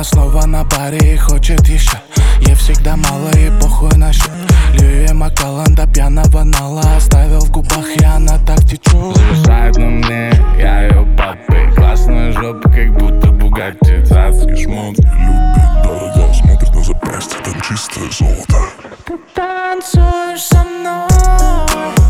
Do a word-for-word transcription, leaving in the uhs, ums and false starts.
Она снова на баре и хочет еще. Ей всегда мало и похуй на счет. Лью Макалан до пьяного нала оставил в губах, и она так течет. Зависает на мне, я ее папы. Классная жопа, как будто Бугатти. Цацки, шмотки. Любит дорого, смотрит на запястье, там чистое золото. Ты танцуешь со мной.